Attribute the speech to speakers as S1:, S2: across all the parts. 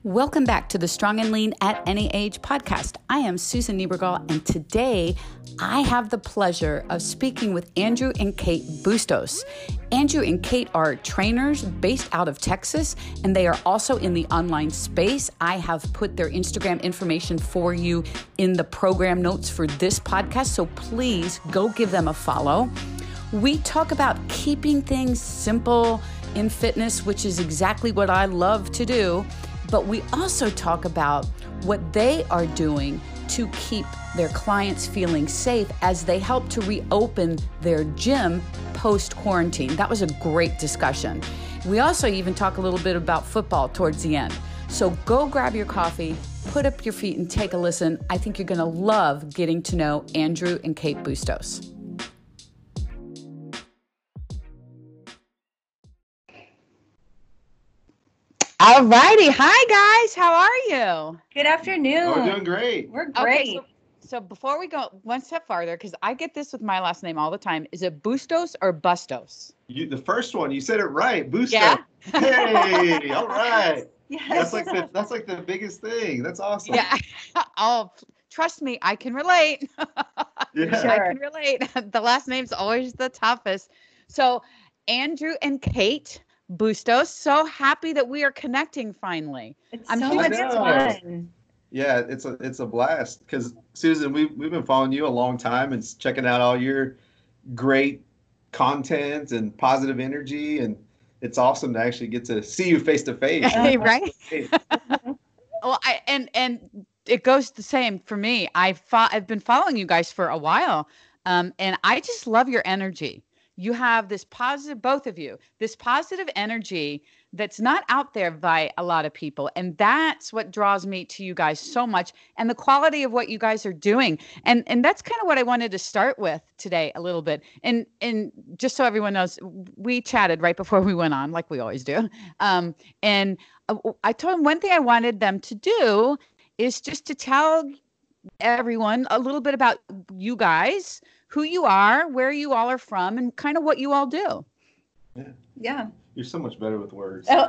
S1: Welcome back to the Strong and Lean at Any Age podcast. I am Susan Niebergall, and today I have the pleasure of speaking with Andrew and Kate Bustos. Andrew and Kate are trainers based out of Texas, and they are also in the online space. I have put their Instagram information for you in the program notes for this podcast, so please go give them a follow. We talk about keeping things simple in fitness, which is exactly what I love to do. But we also talk about what they are doing to keep their clients feeling safe as they help to reopen their gym post-quarantine. That was a great discussion. We also even talk a little bit about football towards the end. So go grab your coffee, put up your feet, and take a listen. I think you're going to love getting to know Andrew and Kate Bustos. All righty. Hi, guys. How are you?
S2: Good afternoon.
S3: Oh, we're doing great.
S2: We're great.
S1: Okay, so before we go one step farther, because I get this with my last name all the time, is it Bustos or Bustos?
S3: The first one, you said it right. Bustos.
S1: Yeah.
S3: Hey, all right.
S2: Yes.
S3: That's like the biggest thing. That's awesome.
S1: Yeah. Oh, trust me, I can relate.
S3: Yeah.
S2: Sure.
S1: I can relate. The last name's always the toughest. So Andrew and Kate Bustos, so happy that we are connecting finally.
S2: It's
S1: I'm
S2: so
S1: huge-
S2: much
S3: I know.
S2: fun.
S3: Yeah, it's a blast because Susan, we've been following you a long time and checking out all your great content and positive energy, and it's awesome to actually get to see you face to face.
S1: Right? Well, and it goes the same for me. I've been following you guys for a while, and I just love your energy. You have this positive, both of you, this positive energy that's not out there by a lot of people. And that's what draws me to you guys so much, and the quality of what you guys are doing. And that's kind of what I wanted to start with today a little bit. And just so everyone knows, we chatted right before we went on, like we always do. And I told them one thing I wanted them to do is just to tell everyone a little bit about you guys, who you are, where you all are from, and kind of what you all do.
S2: Yeah.
S3: You're so much better with words.
S2: Oh.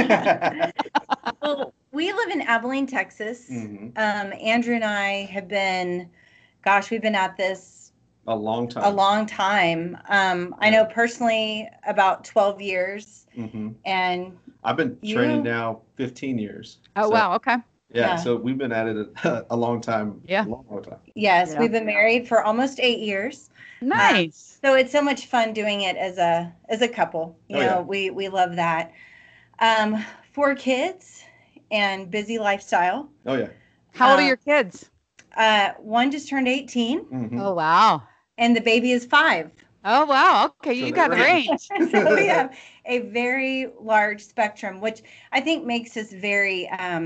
S2: Well, we live in Abilene, Texas.
S3: Mm-hmm.
S2: Andrew and I have been, we've been at this
S3: A long time.
S2: a long time. I know personally about 12 years.
S3: Mm-hmm.
S2: And
S3: I've been training now 15 years.
S1: Oh,
S3: So,
S1: wow. Okay.
S3: Yeah,
S2: Yeah.
S3: so we've been at it a long time.
S1: Yeah.
S3: A long time.
S2: yes,
S1: Yeah.
S2: we've been married for almost 8 years.
S1: Nice.
S2: So it's so much fun doing it as a couple. You
S3: Oh,
S2: know,
S3: yeah.
S2: we love that. 4 kids and busy lifestyle.
S3: Oh yeah.
S1: How old are your kids?
S2: One just turned 18
S3: Mm-hmm.
S1: Oh, wow.
S2: and the baby is 5.
S1: Oh, wow. Okay.
S3: So
S1: You
S3: they're
S1: got
S3: range.
S1: range.
S2: So we have a very large spectrum, which I think makes us very,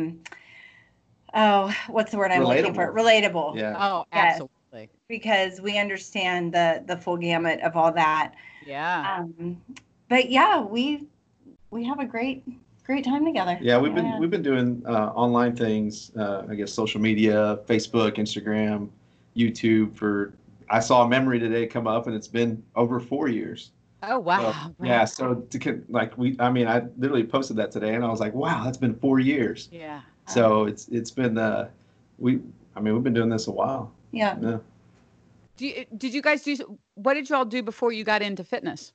S2: what's the word I'm looking for? Relatable.
S3: Yeah.
S1: Oh,
S2: Yes.
S1: absolutely.
S2: Because we understand the full gamut of all that.
S1: Yeah.
S2: But yeah, we have a great time together.
S3: Yeah, we've been doing online things. I guess social media, Facebook, Instagram, YouTube. I saw a memory today come up, and it's been over 4 years.
S1: Oh, wow.
S3: So, yeah, so I literally posted that today, and I was like, wow, that's been 4 years.
S1: Yeah.
S3: So it's been we've been doing this a while.
S2: Yeah.
S3: Yeah.
S1: Did you guys what did you all do before you got into fitness?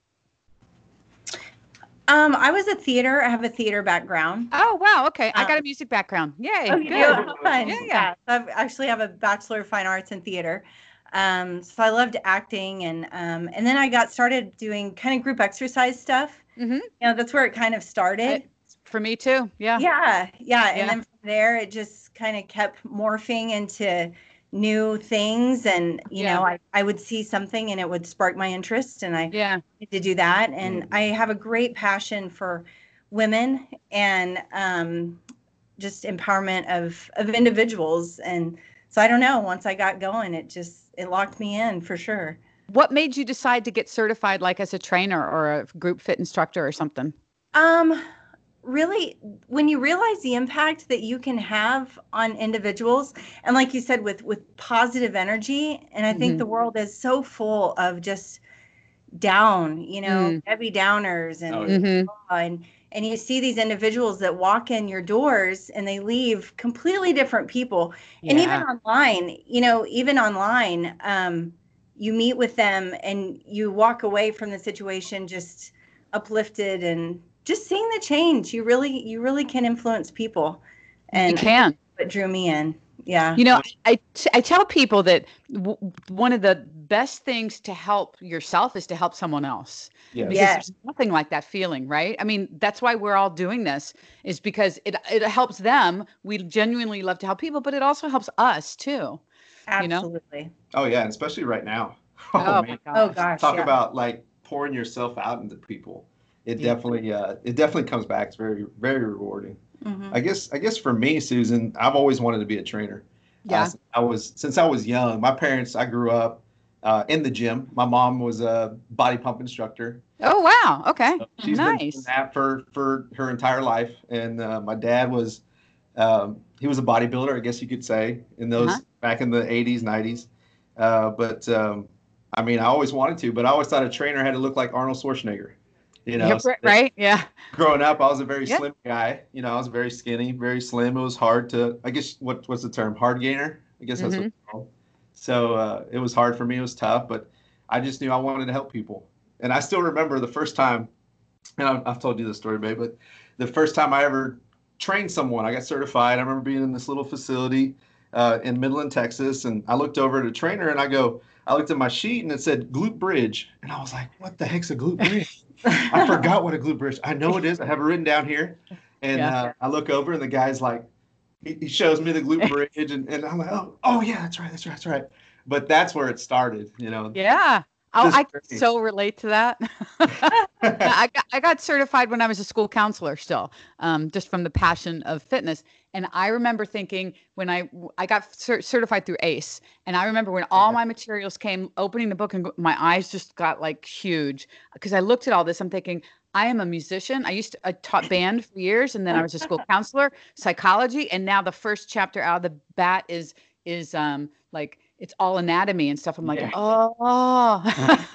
S2: I was a theater. I have a theater background.
S1: Oh, wow. Okay. I got a music background. Yay.
S2: Oh, you do?
S1: Good.
S2: How fun.
S1: Yeah.
S2: I actually have a Bachelor of Fine Arts in theater. So I loved acting, and then I got started doing kind of group exercise stuff.
S1: Mm-hmm.
S2: You know, that's where it kind of started.
S1: For me too. Yeah.
S2: Yeah.
S1: Yeah.
S2: And then from there, it just kind of kept morphing into new things. And, you know, I would see something and it would spark my interest, and I need to do that. And I have a great passion for women and just empowerment of individuals. And so I don't know, once I got going, it locked me in for sure.
S1: What made you decide to get certified, like as a trainer or a group fit instructor or something?
S2: Really, when you realize the impact that you can have on individuals, and like you said, with positive energy, and I think the world is so full of just down, you know, heavy downers and and you see these individuals that walk in your doors and they leave completely different people. And even online, you meet with them and you walk away from the situation just uplifted and just seeing the change. You really can influence people. And
S1: you can.
S2: What drew me in. Yeah.
S1: I tell people that one of the best things to help yourself is to help someone else.
S3: Yes.
S1: Because there's nothing like that feeling, right? I mean, that's why we're all doing this, is because it helps them. We genuinely love to help people, but it also helps us too.
S2: Absolutely.
S3: Oh yeah, and especially right now.
S1: Oh my gosh.
S2: Oh gosh.
S3: Talk about like pouring yourself out into people. It definitely comes back. It's very, very rewarding.
S2: Mm-hmm.
S3: I guess for me, Susan, I've always wanted to be a trainer.
S1: Yeah.
S3: Since I was young. I grew up in the gym. My mom was a body pump instructor.
S1: Oh wow. Okay.
S3: So she's
S1: nice.
S3: been doing that for her entire life. And my dad was he was a bodybuilder, I guess you could say, in those back in the 80s, 90s. I mean, I always wanted to, but I always thought a trainer had to look like Arnold Schwarzenegger.
S1: Right? Yeah.
S3: Growing up, I was a very slim guy. I was very skinny, very slim. It was hard to, I guess, what's the term? Hard gainer? I guess that's what it's called. So it was hard for me. It was tough, but I just knew I wanted to help people. And I still remember the first time, and I've told you this story, babe, but the first time I ever trained someone, I got certified. I remember being in this little facility in Midland, Texas, and I looked over at a trainer and I looked at my sheet and it said glute bridge. And I was like, what the heck's a glute bridge? I forgot what a glute bridge. I know it is. I have it written down here. And I look over and the guy's like, he shows me the glute bridge and I'm like, oh yeah, that's right. But that's where it started,
S1: Yeah. I can so relate to that. I got certified when I was a school counselor still, just from the passion of fitness. And I remember thinking when I got certified through ACE, and I remember when all my materials came, opening the book, and my eyes just got like huge because I looked at all this. I'm thinking, I am a musician. I taught band for years, and then I was a school counselor, psychology, and now the first chapter out of the bat is like it's all anatomy and stuff. I'm like, oh.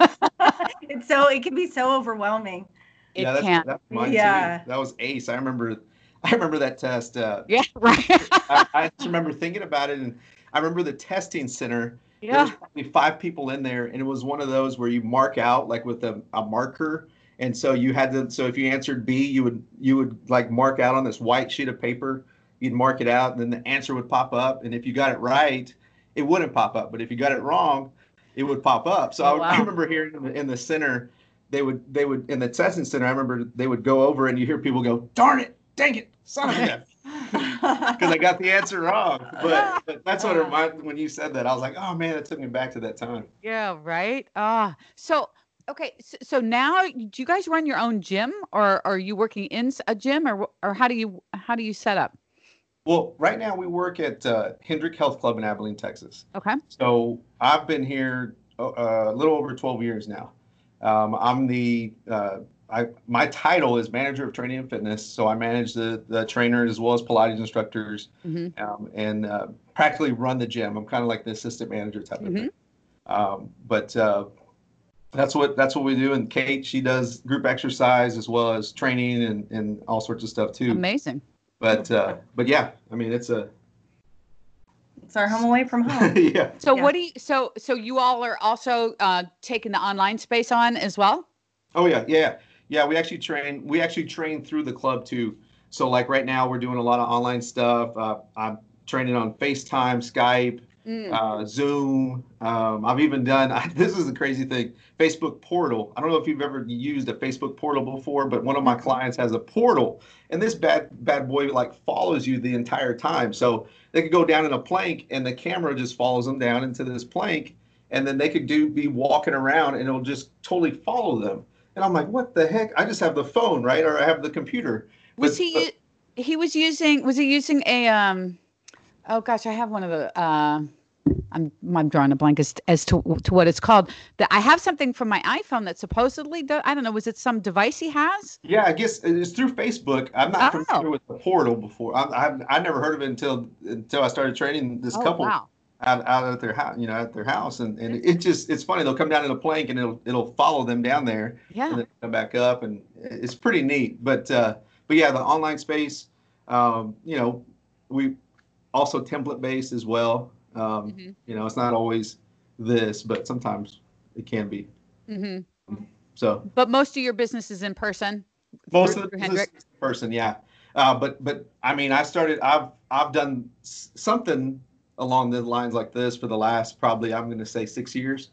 S2: It can be so overwhelming.
S3: That's mine too. That was ACE. I remember that test.
S1: Yeah, right.
S3: I just remember thinking about it, and I remember the testing center.
S1: Yeah.
S3: There was probably 5 people in there, and it was one of those where you mark out like with a marker. And so you had to. So if you answered B, you would like mark out on this white sheet of paper. You'd mark it out, and then the answer would pop up. And if you got it right, it wouldn't pop up. But if you got it wrong, it would pop up. So I remember hearing in the center, they would in the testing center. I remember they would go over, and you hear people go, "Darn it, dang it, son of a bitch," because I got the answer wrong. But that's what it reminded when you said that. I was like, oh man, that took me back to that time.
S1: Yeah, right. So. Okay, so now do you guys run your own gym, or are you working in a gym, or how do you set up?
S3: Well, right now we work at Hendrick Health Club in Abilene, Texas.
S1: Okay.
S3: So I've been here a little over 12 years now. I'm my title is manager of training and fitness. So I manage the trainers as well as Pilates instructors, and practically run the gym. I'm kind of like the assistant manager type of thing. But that's what we do. And Kate, she does group exercise as well as training and all sorts of stuff too.
S1: Amazing.
S3: But yeah, I mean, it's
S2: our home away from home.
S3: Yeah.
S1: So what do you, so you all are also taking the online space on as well?
S3: Oh yeah. We actually train through the club too. So like right now we're doing a lot of online stuff. I'm training on FaceTime, Skype, Zoom. I've even done, this is the crazy thing, Facebook portal. I don't know if you've ever used a Facebook portal before, but one of my clients has a portal, and this bad boy like follows you the entire time. So they could go down in a plank and the camera just follows them down into this plank, and then they could be walking around and it'll just totally follow them. And I'm like, what the heck? I just have the phone, right? Or I have the computer.
S1: Was he using a, oh gosh, I have one of the, I'm drawing a blank as to what it's called. I have something from my iPhone that supposedly, I don't know, was it some device he has?
S3: Yeah, I guess it's through Facebook. I'm not familiar with the portal before. I never heard of it until I started training this couple out at their house, at their house, and it's funny. They'll come down in a plank and it'll follow them down there, and then come back up, and it's pretty neat. But but yeah, the online space, we also template based as well. It's not always this, but sometimes it can be. So,
S1: but most of your business is in person.
S3: Most of the business is in person, yeah. But I mean, I've done something along the lines like this for the last probably, I'm going to say 6 years.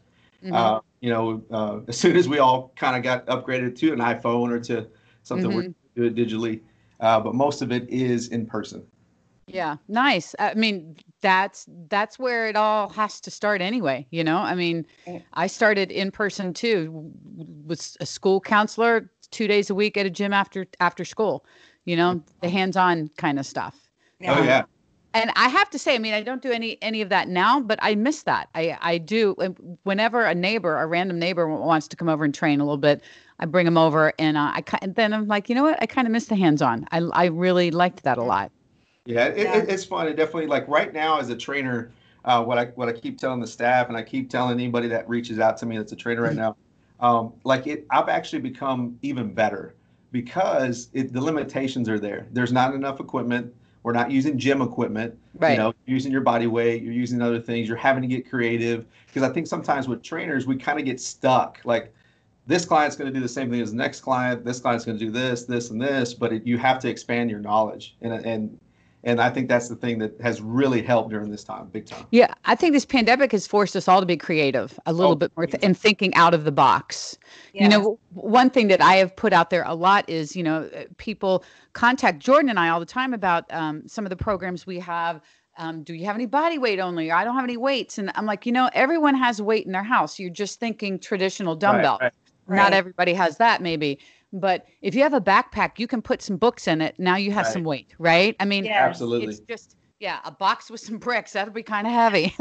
S3: As soon as we all kind of got upgraded to an iPhone or to something, we're do it digitally. But most of it is in person.
S1: Yeah, nice. I mean, that's where it all has to start anyway. I mean, I started in person too, was a school counselor 2 days a week at a gym after school, the hands-on kind of stuff.
S3: Oh yeah.
S1: And I have to say, I mean, I don't do any of that now, but I miss that. I do. Whenever a random neighbor wants to come over and train a little bit, I bring them over, and then I'm like, you know what? I kind of miss the hands-on. I really liked that a lot.
S3: Yeah, it's fun. It definitely, like right now as a trainer, what I keep telling the staff, and I keep telling anybody that reaches out to me that's a trainer right now, I've actually become even better because the limitations are there. There's not enough equipment. We're not using gym equipment.
S1: Right.
S3: You're using your body weight. You're using other things. You're having to get creative because I think sometimes with trainers we kind of get stuck. Like this client's going to do the same thing as the next client. This client's going to do this, and this. But you have to expand your knowledge and I think that's the thing that has really helped during this time, big time.
S1: Yeah, I think this pandemic has forced us all to be creative a little bit more and thinking out of the box. Yeah. One thing that I have put out there a lot is, people contact Jordan and I all the time about some of the programs we have. Do you have any body weight only? I don't have any weights. And I'm like, everyone has weight in their house. You're just thinking traditional dumbbell. Right. Not everybody has that maybe. But if you have a backpack, you can put some books in it. Now you have some weight, right? I mean,
S3: absolutely.
S1: It's just, a box with some bricks. That'll be kind of heavy.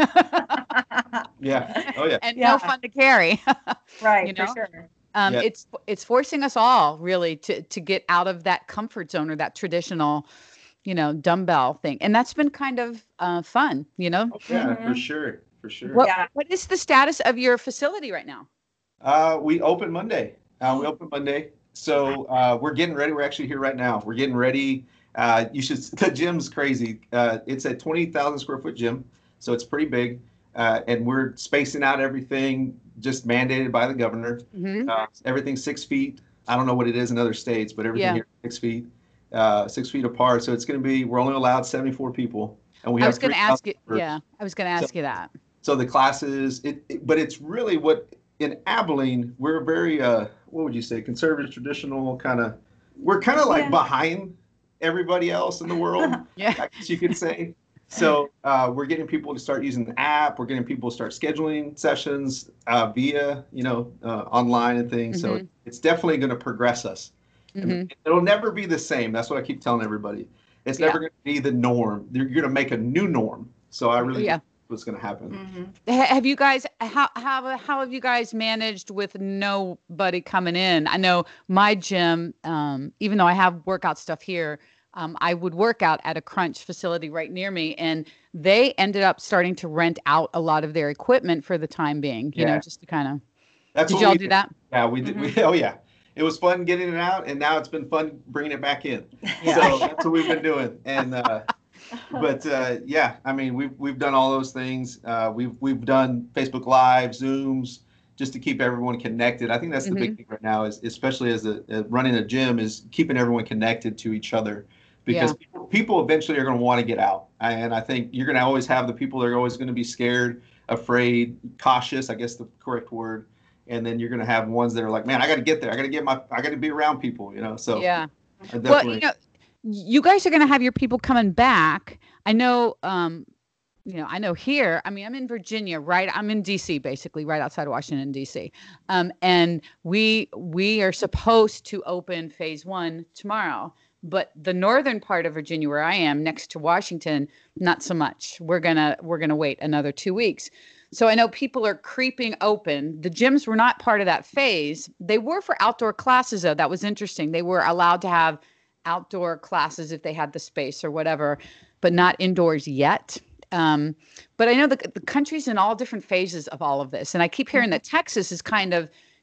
S3: Yeah. Oh, yeah.
S1: And no fun to carry.
S2: Right, for sure.
S1: It's forcing us all really to get out of that comfort zone or that traditional, dumbbell thing. And that's been kind of fun,
S3: Oh, yeah, for sure.
S1: What is the status of your facility right now?
S3: We open Monday. So we're getting ready. We're actually here right now. We're getting ready. The gym's crazy. It's a 20,000 square foot gym. So it's pretty big. And we're spacing out everything just mandated by the governor. Everything's 6 feet. I don't know what it is in other states, but everything here is 6 feet, 6 feet apart. So it's going to be, we're only allowed 74 people. And
S1: I was going to ask you. Yeah, I was going to ask you that.
S3: So the classes, but it's really in Abilene, we're very, what would you say, conservative, traditional kind of, we're kind of like behind everybody else in the world, I guess you could say. So we're getting people to start using the app. We're getting people to start scheduling sessions via, online and things. So it's definitely going to progress us. It'll never be the same. That's what I keep telling everybody. It's never going to be the norm. You're going to make a new norm. So I really think what's going to happen.
S1: Have you guys, how have you guys managed with nobody coming in? I know my gym, even though I have workout stuff here, I would work out at a Crunch facility right near me, and they ended up starting to rent out a lot of their equipment for the time being, just to kind of, did y'all do that?
S3: Yeah, we did. Oh yeah. It was fun getting it out, and now it's been fun bringing it back in. So that's what we've been doing. And, I mean, we've done all those things. We've done Facebook Live, Zooms, just to keep everyone connected. I think that's the big thing right now, is especially as running a gym, is keeping everyone connected to each other, because people eventually are going to want to get out. And I think you're going to always have the people that are always going to be scared, afraid, cautious, I guess the correct word. And then you're going to have ones that are like, man, I got to get there. I got to be around people, So
S1: well, you guys are going to have your people coming back. I know, I know here, I mean, I'm in Virginia, right? I'm in DC, basically, right outside of Washington, DC. And we are supposed to open phase 1 tomorrow, but the northern part of Virginia, where I am next to Washington, not so much. We're going to wait another 2 weeks. So I know people are creeping open. The gyms were not part of that phase. They were for outdoor classes, though. That was interesting. They were allowed to have outdoor classes if they had the space or whatever, but not indoors yet. But I know the country's in all different phases of all of this. And I keep hearing that Texas is kind of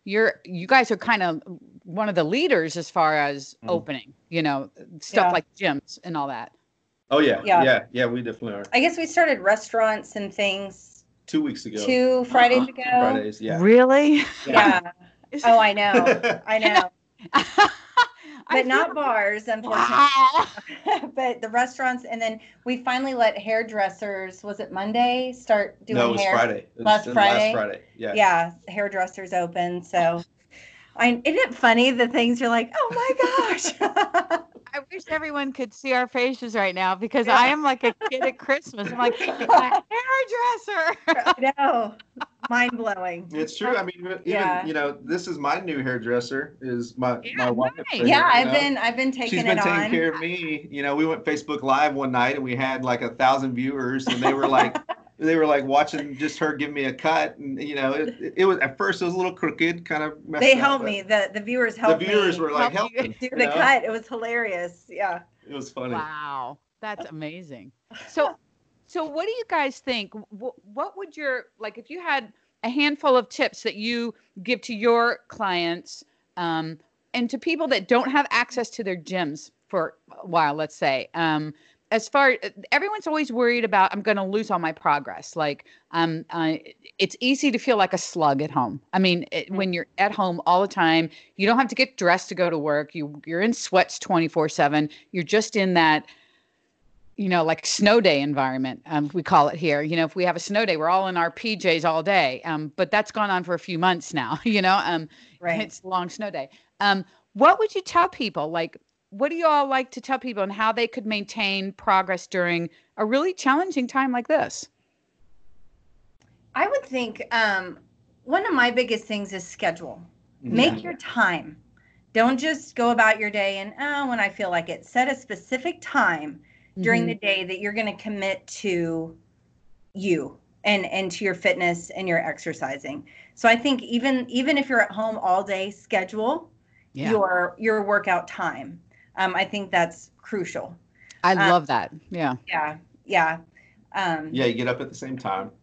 S1: you guys are kind of one of the leaders as far as opening, stuff like gyms and all that.
S3: Oh yeah, we definitely are.
S2: I guess we started restaurants and things
S3: 2 weeks ago.
S2: 2 Fridays ago.
S3: Fridays, yeah.
S1: Really?
S2: Yeah. Oh, I know. But not bars, unfortunately.
S1: Wow.
S2: But the restaurants, and then we finally let hairdressers, was it Monday, start doing hair?
S3: No, it was Friday.
S2: Last Friday?
S3: Last Friday, yeah.
S2: Yeah, hairdressers open, so. Isn't it funny, the things you're like, oh my gosh.
S1: I wish everyone could see our faces right now because I am like a kid at Christmas. I'm like, a hairdresser.
S2: I know. Mind blowing.
S3: It's true. I mean, even this is my new hairdresser. Is my wife?
S2: Nice. Yeah, I've been taking
S3: She's been taking care of me. We went Facebook Live one night and we had like 1,000 viewers, and they were like. They were like watching just her give me a cut, and it was at first it was a little crooked, kind of messed
S2: They
S3: up,
S2: helped me. The viewers helped me.
S3: The viewers were like helping
S2: do the cut. It was hilarious. Yeah.
S3: It was funny.
S1: Wow, that's amazing. So what do you guys think? What would if you had a handful of tips that you give to your clients, and to people that don't have access to their gyms for a while, let's say, as far everyone's always worried about, I'm going to lose all my progress. Like, it's easy to feel like a slug at home. I mean, when you're at home all the time, you don't have to get dressed to go to work. You're in sweats 24/7. You're just in that, like snow day environment. We call it here. If we have a snow day, we're all in our PJs all day. But that's gone on for a few months now,
S2: Right.
S1: It's a long snow day. What would you tell people? Like, what do you all like to tell people and how they could maintain progress during a really challenging time like this?
S2: I would think one of my biggest things is schedule. Make your time. Don't just go about your day and, when I feel like it. Set a specific time during the day that you're going to commit to you and to your fitness and your exercising. So I think even if you're at home all day, schedule your workout time. I think that's crucial.
S1: I love that. Yeah.
S2: Yeah.
S3: You get up at the same time.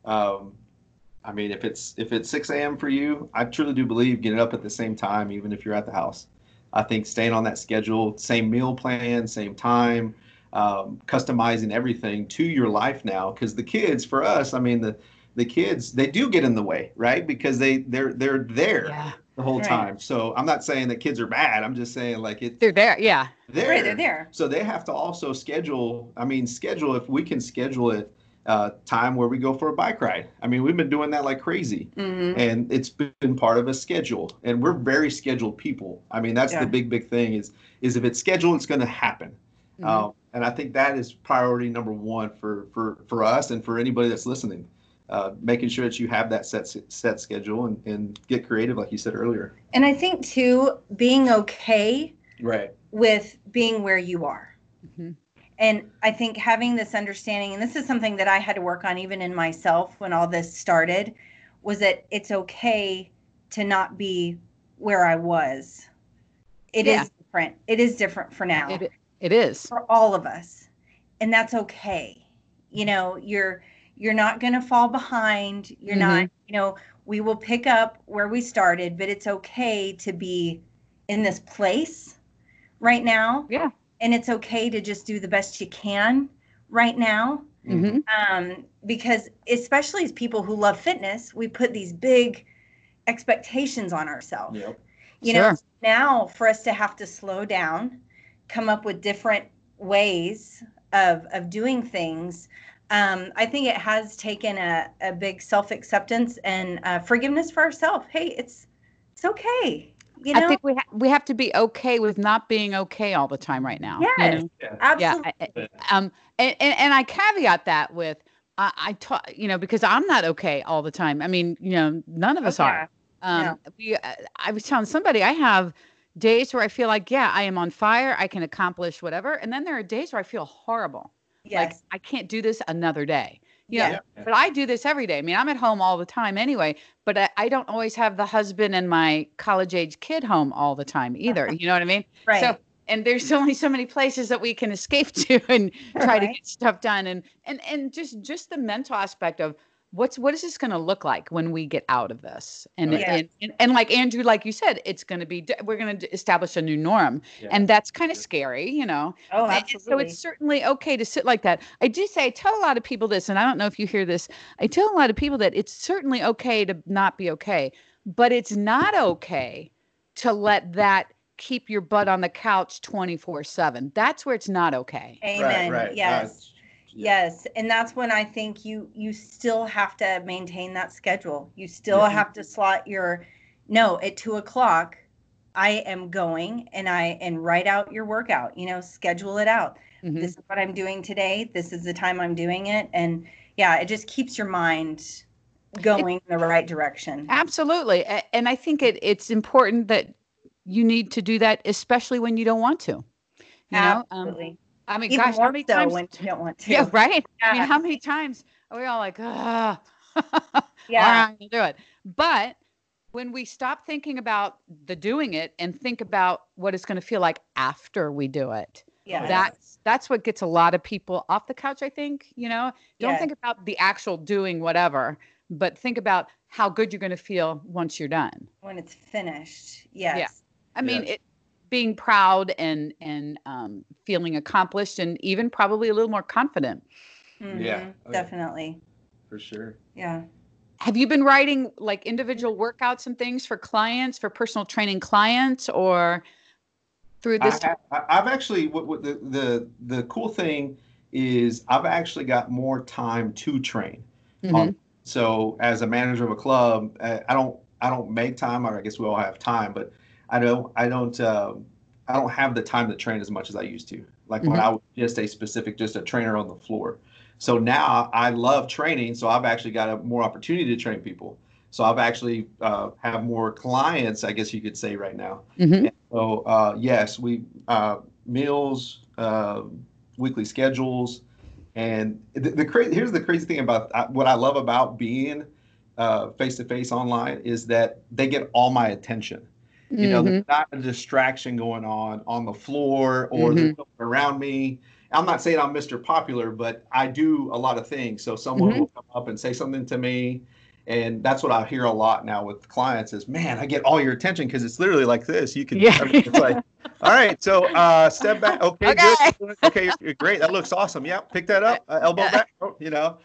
S3: I mean, if it's 6 a.m. for you, I truly do believe getting up at the same time, even if you're at the house. I think staying on that schedule, same meal plan, same time, customizing everything to your life now. Because the kids, for us, I mean, the kids, they do get in the way, right? Because they're there the whole time. So I'm not saying that kids are bad. I'm just saying
S1: they're there. Yeah.
S2: They're there.
S3: So they have to also schedule if we can schedule it time where we go for a bike ride. I mean, we've been doing that like crazy, and it's been part of a schedule, and we're very scheduled people. I mean, that's the big thing is if it's scheduled, it's going to happen. And I think that is priority number one for us and for anybody that's listening. Making sure that you have that set schedule and get creative, like you said earlier.
S2: And I think too, being okay with being where you are. And I think having this understanding, and this is something that I had to work on even in myself when all this started, was that it's okay to not be where I was. It is different. It is different for now.
S1: It is.
S2: For all of us. And that's okay. You're not going to fall behind. You're not, we will pick up where we started, but it's okay to be in this place right now.
S1: Yeah.
S2: And it's okay to just do the best you can right now. Because especially as people who love fitness, we put these big expectations on ourselves.
S3: Yep.
S2: Now for us to have to slow down, come up with different ways of doing things. I think it has taken a big self-acceptance and forgiveness for ourselves. Hey, it's okay.
S1: I think we have to be okay with not being okay all the time right now.
S2: Yes, absolutely.
S1: Yeah. And I caveat that with I taught, because I'm not okay all the time. I mean, none of us are. I was telling somebody I have days where I feel like, I am on fire. I can accomplish whatever. And then there are days where I feel horrible.
S2: Yes.
S1: Like I can't do this another day. But I do this every day. I mean, I'm at home all the time anyway, but I don't always have the husband and my college age kid home all the time either. You know what I mean?
S2: Right.
S1: So, and there's only so many places that we can escape to and try to get stuff done. And just the mental aspect of what is this going to look like when we get out of this? And like Andrew, like you said, we're going to establish a new norm, and that's kind of scary, you know.
S2: Oh, absolutely.
S1: So it's certainly okay to sit like that. I tell a lot of people this, and I don't know if you hear this. I tell a lot of people that it's certainly okay to not be okay, but it's not okay to let that keep your butt on the couch 24/7. That's where it's not okay.
S2: Amen. Right. Yes. Yes. And that's when I think you still have to maintain that schedule. You still have to slot at 2:00, I am going and write out your workout, schedule it out. Mm-hmm. This is what I'm doing today. This is the time I'm doing it. And it just keeps your mind going in the right direction.
S1: Absolutely. And I think it's important that you need to do that, especially when you don't want to.
S2: Absolutely.
S1: I mean, gosh, how many times
S2: when you don't want to?
S1: Yeah, right. Yeah. I mean, how many times are we all like, all right, I'll do it. But when we stop thinking about the doing it and think about what it's going to feel like after we do it, that's what gets a lot of people off the couch, I think. Don't think about the actual doing whatever, but think about how good you're going to feel once you're done.
S2: When it's finished. Yes. Yeah.
S1: I mean, being proud and feeling accomplished and even probably a little more confident.
S2: Mm-hmm. Yeah. Definitely.
S3: For sure.
S2: Yeah.
S1: Have you been writing like individual workouts and things for clients, for personal training clients, or through this?
S3: I've actually, the cool thing is I've actually got more time to train. Mm-hmm. So as a manager of a club, I don't make time, or I guess we all have time, but I don't have the time to train as much as I used to. Like when I was just a trainer on the floor. So now I love training. So I've actually got more opportunity to train people. So I've actually have more clients, I guess you could say right now. Mm-hmm. So yes, we meals, weekly schedules, and here's the crazy thing about what I love about being face-to-face online is that they get all my attention. There's not a distraction going on the floor or around me. I'm not saying I'm Mr. Popular, but I do a lot of things. So someone will come up and say something to me. And that's what I hear a lot now with clients is, man, I get all your attention because it's literally like this. You can, it's like, all right, so step back. Okay. Good. Okay, you're great. That looks awesome. Yeah, pick that up. Elbow back. Yeah.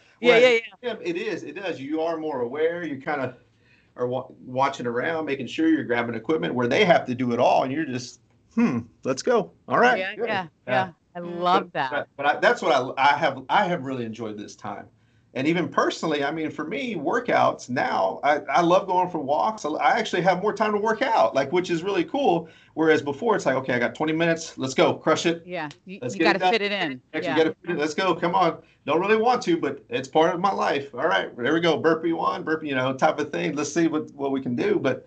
S3: It does. You are more aware. You kind of are watching around, making sure you're grabbing equipment where they have to do it all, and you're just, let's go. All right.
S1: Yeah. I love that.
S3: But that's what I have really enjoyed this time. And even personally, I mean, for me, workouts now, I love going for walks. I actually have more time to work out, which is really cool. Whereas before, it's like, okay, I got 20 minutes. Let's go. Crush it.
S1: Yeah. You got to fit it in.
S3: Let's go. Come on. Don't really want to, but it's part of my life. All right. There we go. Burpee one, burpee, type of thing. Let's see what we can do. But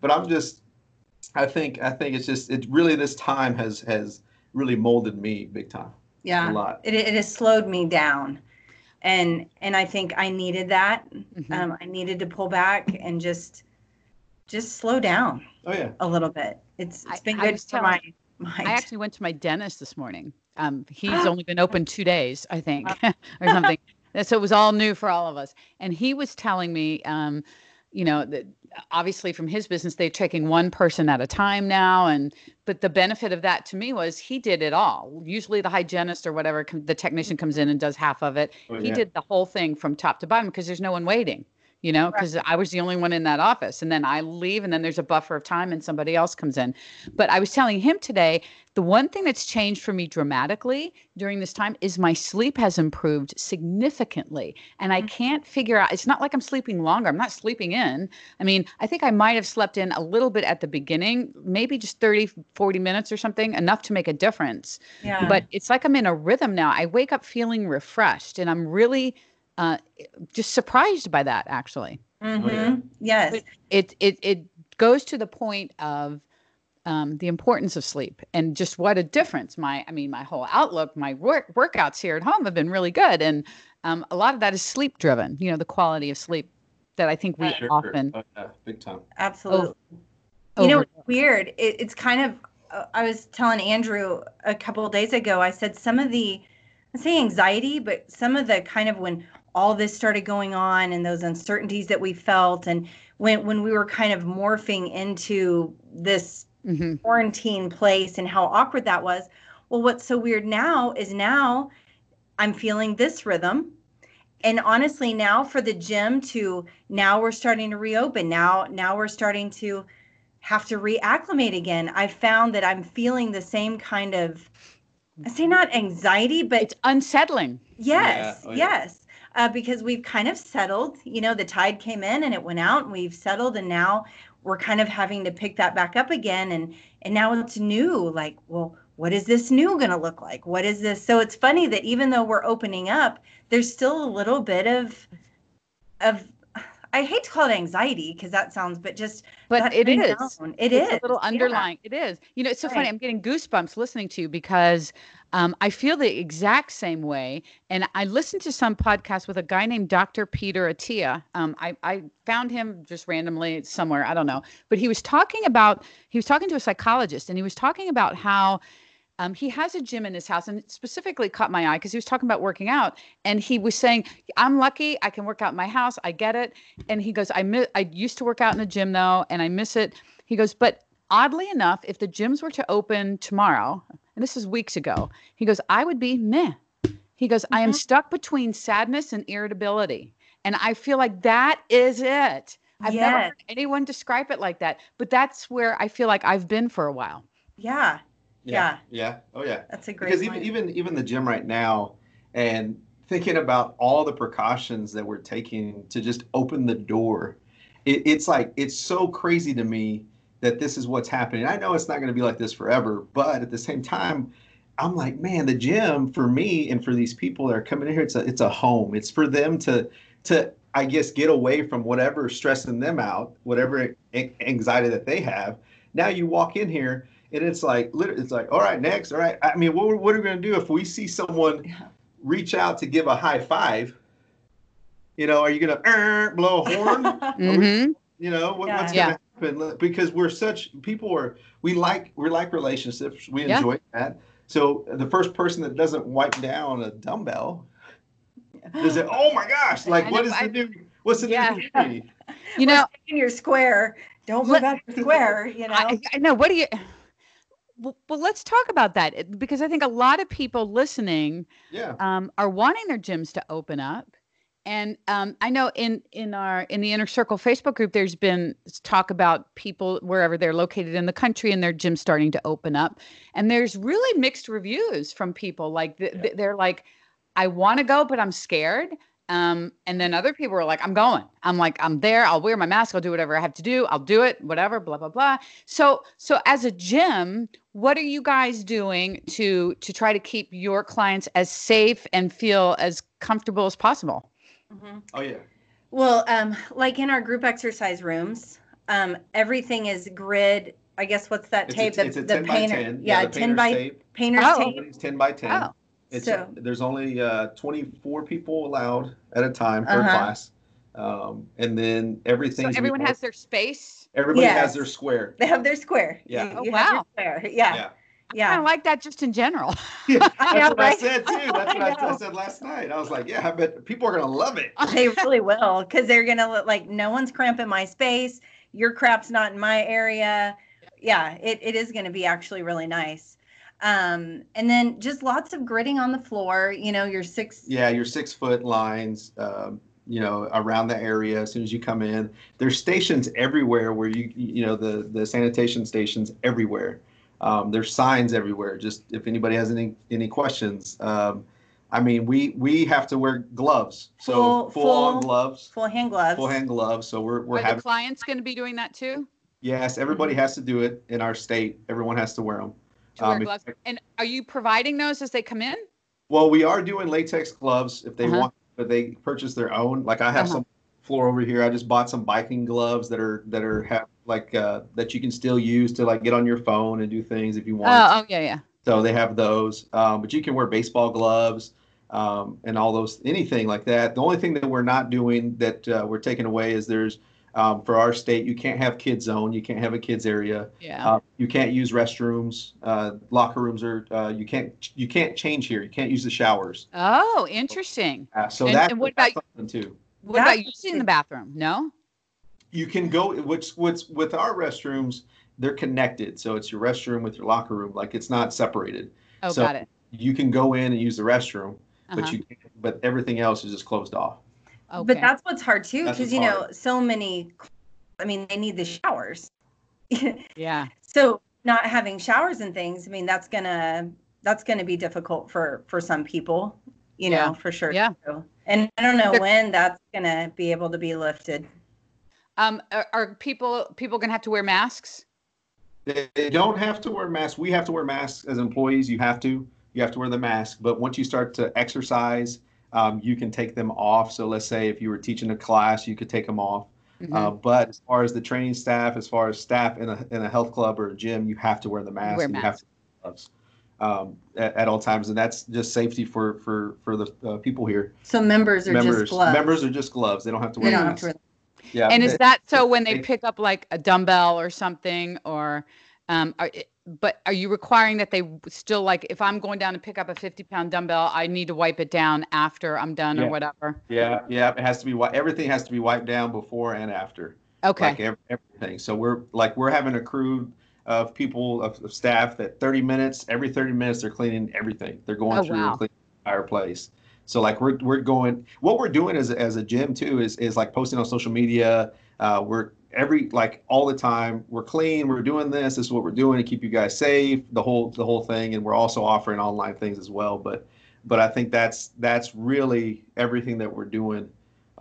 S3: I think really this time has really molded me big time.
S2: Yeah.
S3: A lot.
S2: It has slowed me down. And I think I needed that. Mm-hmm. I needed to pull back and just slow down.
S3: Oh yeah,
S2: a little bit. It's been good for my mind.
S1: I actually went to my dentist this morning. He's only been open 2 days, I think, or something. So it was all new for all of us. And he was telling me, that obviously from his business, they're taking one person at a time now. But the benefit of that to me was he did it all. Usually the hygienist or whatever, the technician comes in and does half of it. He did the whole thing from top to bottom because there's no one waiting. Because I was the only one in that office. And then I leave and then there's a buffer of time and somebody else comes in. But I was telling him today, the one thing that's changed for me dramatically during this time is my sleep has improved significantly. And I can't figure out, it's not like I'm sleeping longer. I'm not sleeping in. I mean, I think I might have slept in a little bit at the beginning, maybe just 30, 40 minutes or something, enough to make a difference. Yeah. But it's like I'm in a rhythm now. I wake up feeling refreshed and I'm really just surprised by that, actually.
S2: Mm-hmm. Yes.
S1: It goes to the point of the importance of sleep and just what a difference. My whole outlook, my workouts here at home have been really good. And a lot of that is sleep driven, the quality of sleep that I think we often.
S3: Big time.
S2: Absolutely. It's weird. It's kind of, I was telling Andrew a couple of days ago, I said I say anxiety, but some of the kind of when all this started going on and those uncertainties that we felt, and when we were kind of morphing into this quarantine place and how awkward that was. Well, what's so weird now is now I'm feeling this rhythm. And honestly, now for the gym now we're starting to reopen. Now we're starting to have to reacclimate again. I found that I'm feeling the same kind of, I say not anxiety, but
S1: it's unsettling.
S2: Yes, yes. Because we've kind of settled, the tide came in and it went out, and we've settled, and now we're kind of having to pick that back up again. And now it's new, like, well, what is this new going to look like? What is this? So it's funny that even though we're opening up, there's still a little bit of I hate to call it anxiety because that sounds, but
S1: it is.
S2: It is
S1: a little underlying. Yeah. It is. It's so funny. I'm getting goosebumps listening to you because I feel the exact same way. And I listened to some podcast with a guy named Dr. Peter Attia. I found him just randomly somewhere. I don't know. But he was talking to a psychologist, and he was talking about how he has a gym in his house, and it specifically caught my eye because he was talking about working out, and he was saying, I'm lucky I can work out in my house. I get it. And he goes, I used to work out in the gym though, and I miss it. He goes, but oddly enough, if the gyms were to open tomorrow, and this is weeks ago, he goes, I would be meh. He goes, I am stuck between sadness and irritability. And I feel like that is it. I've never heard anyone describe it like that, but that's where I feel like I've been for a while.
S2: Yeah. Yeah.
S3: Oh yeah.
S2: That's a great
S3: because even the gym right now, and thinking about all the precautions that we're taking to just open the door, it's like, it's so crazy to me that this is what's happening. I know it's not going to be like this forever, but at the same time, I'm like, man, the gym for me and for these people that are coming in here, it's a home. It's for them to I guess get away from whatever stressing them out, whatever anxiety that they have. Now you walk in here, and it's like, all right, next. All right. I mean, what are we going to do if we see someone reach out to give a high five? Are you going to blow a horn? What's going to happen? Because we like relationships. We enjoy that. So the first person that doesn't wipe down a dumbbell is it, oh my gosh, like, what's the new community?
S2: Stay in your square. Don't move out your square,
S1: I know. What do you... Well, let's talk about that, because I think a lot of people listening are wanting their gyms to open up. And I know in the Inner Circle Facebook group, there's been talk about people wherever they're located in the country and their gyms starting to open up. And there's really mixed reviews from people. Like they're like, I want to go, but I'm scared. And then other people are like, I'm going. I'm like, I'm there. I'll wear my mask. I'll do whatever I have to do. I'll do it, whatever, blah, blah, blah. So as a gym, what are you guys doing to try to keep your clients as safe and feel as comfortable as possible?
S2: Mm-hmm.
S3: Oh, yeah.
S2: Well, like in our group exercise rooms, everything is grid. I guess what's that tape?
S3: It's a 10 by 10.
S2: Yeah,
S3: the
S2: 10 by
S3: tape.
S2: Painter's tape.
S3: It's 10 by 10.
S2: Oh.
S3: There's only 24 people allowed at a time per class. And then everything.
S1: So everyone has their space?
S3: Everybody has their square.
S2: They have their square.
S3: Yeah.
S2: You have your square. Yeah.
S1: I kind of like that just in general.
S3: That's what I said too. That's what I said last night. I was like, I bet people are going to love it.
S2: They really will, because they're going to like, no one's cramping my space. Your crap's not in my area. Yeah, it is going to be actually really nice. And then just lots of gridding on the floor, your
S3: 6 foot lines, around the area. As soon as you come in, there's stations everywhere where the sanitation stations everywhere. There's signs everywhere. Just if anybody has any questions, I mean, we have to wear gloves. So full on gloves,
S2: full hand gloves,
S3: So we're
S1: having. Are the clients going to be doing that too?
S3: Yes. Everybody has to do it in our state. Everyone has to wear them.
S1: Gloves. And are you providing those as they come in?
S3: Well, we are doing latex gloves if they want, but they purchase their own. Like I have some floor over here. I just bought some biking gloves that you can still use to like get on your phone and do things if you want.
S1: Oh yeah.
S3: So they have those, but you can wear baseball gloves and all those, anything like that. The only thing that we're not doing that we're taking away is there's For our state, you can't have kids zone. You can't have a kids area.
S1: Yeah.
S3: You can't use restrooms. Locker rooms are. You can't change here. You can't use the showers.
S1: Oh, interesting.
S3: So
S1: and what about
S3: something too.
S1: What about using the bathroom? No.
S3: You can go. What's with our restrooms? They're connected, so it's your restroom with your locker room. Like it's not separated.
S1: Oh,
S3: so
S1: got it.
S3: You can go in and use the restroom, but everything else is just closed off.
S2: Okay. But that's what's hard too, because so many. I mean, they need the showers.
S1: Yeah.
S2: So not having showers and things, I mean, that's gonna be difficult for some people, for sure.
S1: Yeah.
S2: Too. And I don't know when that's gonna be able to be lifted.
S1: Are people gonna have to wear masks?
S3: They don't have to wear masks. We have to wear masks as employees. You have to wear the mask. But once you start to exercise, you can take them off. So let's say if you were teaching a class, you could take them off. Mm-hmm. But as far as the training staff, as far as staff in a health club or a gym, you have to wear the mask. You have to wear gloves at all times, and that's just safety for the people here.
S2: So members are just gloves.
S3: Members are just gloves. They don't have to wear masks.
S1: Yeah. And is that so when they pick up like a dumbbell or something, or but are you requiring that they still, like, if I'm going down to pick up a 50-pound dumbbell, I need to wipe it down after I'm done or whatever? Yeah.
S3: It has to be everything has to be wiped down before and after.
S1: Okay.
S3: Like everything. So we're having a crew of people of staff that every 30 minutes they're cleaning everything. They're going through and cleaning the entire place. So like we're going, what we're doing as a gym too is like posting on social media. We're all the time, we're clean, we're doing this is what we're doing to keep you guys safe, the whole thing. And we're also offering online things as well. But I think that's really everything that we're doing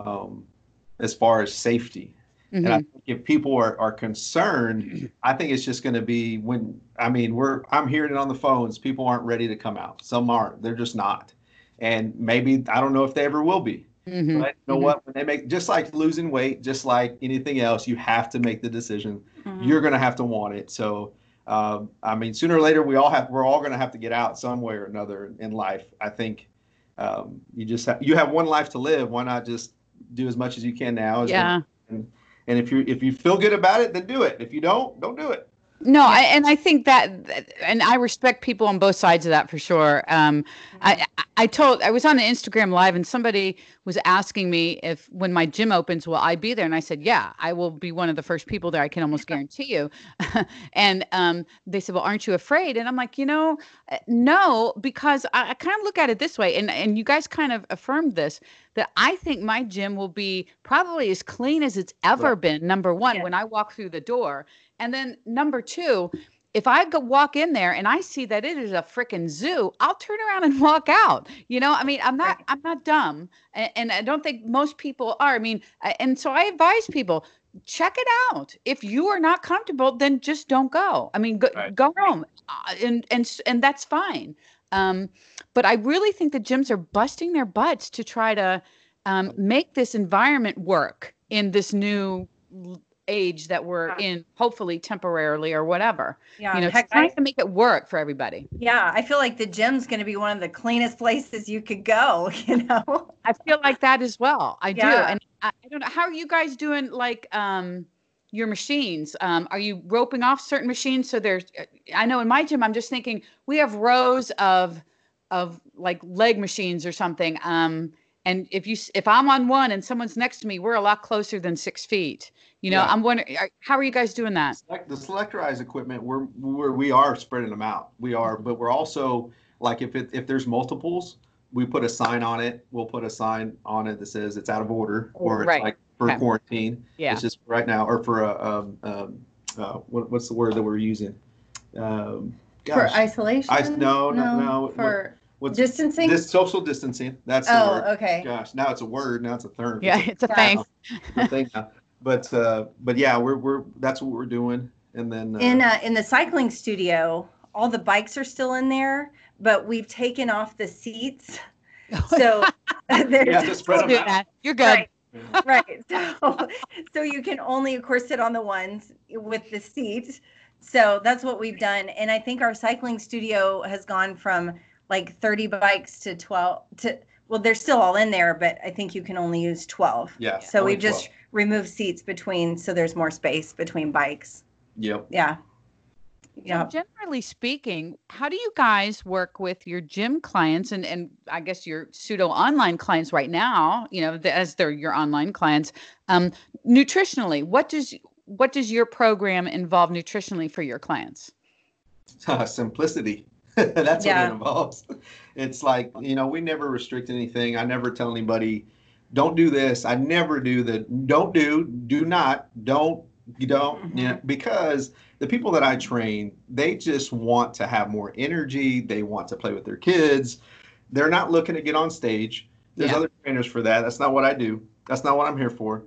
S3: as far as safety. Mm-hmm. And I think if people are concerned, I think it's just going to be I'm hearing it on the phones. People aren't ready to come out. Some aren't. They're just not. And maybe, I don't know if they ever will be. Mm-hmm. But you know what? When they make, just like losing weight, just like anything else, you have to make the decision. Mm-hmm. You're going to have to want it. So, sooner or later, we're all going to have to get out some way or another in life. I think you have one life to live. Why not just do as much as you can now? And if you feel good about it, then do it. If you don't do it.
S1: No, I think that, and I respect people on both sides of that for sure. I was on an Instagram Live and somebody was asking me if when my gym opens, will I be there? And I said, yeah, I will be one of the first people there. I can almost guarantee you. And they said, well, aren't you afraid? And I'm like, no, because I kind of look at it this way. And you guys kind of affirmed this, that I think my gym will be probably as clean as it's ever been. Number one, when I walk through the door. And then number two, if I walk in there and I see that it is a freaking zoo, I'll turn around and walk out. I'm not dumb. And I don't think most people are. And so I advise people, check it out. If you are not comfortable, then just don't go. Go home. And that's fine. But I really think the gyms are busting their butts to try to make this environment work in this new age that we're in, hopefully temporarily or whatever. Trying to make it work for everybody.
S2: Yeah, I feel like the gym's going to be one of the cleanest places you could go.
S1: I feel like that as well. I do, and I don't know, how are you guys doing? Like your machines? Are you roping off certain machines? So I know in my gym, I'm just thinking we have rows of like leg machines or something. And if I'm on one and someone's next to me, we're a lot closer than 6 feet. I'm wondering, how are you guys doing that?
S3: The selectorized equipment, we are spreading them out. We are, but we're also, like, if there's multiples, we put a sign on it. We'll put a sign on it that says it's out of order, or it's like for quarantine. Yeah. It's just right now, or for what's the word that we're using?
S2: For isolation?
S3: No.
S2: What's distancing?
S3: This social distancing. That's the word.
S2: Oh, okay.
S3: Gosh, now it's a word. Now it's a term.
S1: Yeah, it's a thing.
S3: It's a thing now. But yeah, we're that's what we're doing. And then
S2: in the cycling studio, all the bikes are still in there, but we've taken off the seats. So
S3: just spread them out.
S1: You're good.
S2: Right. So you can only, of course, sit on the ones with the seat. So that's what we've done. And I think our cycling studio has gone from like 30 bikes to 12 well, they're still all in there, but I think you can only use 12.
S3: Yeah.
S2: So we've just remove seats between, so there's more space between bikes.
S3: Yep.
S2: Yeah.
S1: So generally speaking, how do you guys work with your gym clients and I guess your pseudo online clients right now, as they're your online clients, nutritionally, what does your program involve nutritionally for your clients?
S3: Simplicity. That's what it involves. It's like, we never restrict anything. I never tell anybody, don't do this. I never do the do not, don't, because the people that I train, they just want to have more energy. They want to play with their kids. They're not looking to get on stage. There's other trainers for that. That's not what I do. That's not what I'm here for.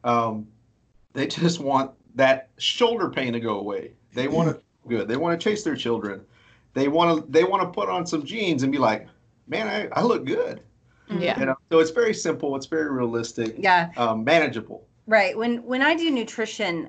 S3: They just want that shoulder pain to go away. They want to feel good. They want to chase their children. They want to put on some jeans and be like, man, I look good.
S1: Yeah.
S3: So it's very simple. It's very realistic.
S2: Yeah.
S3: Manageable.
S2: Right. When I do nutrition,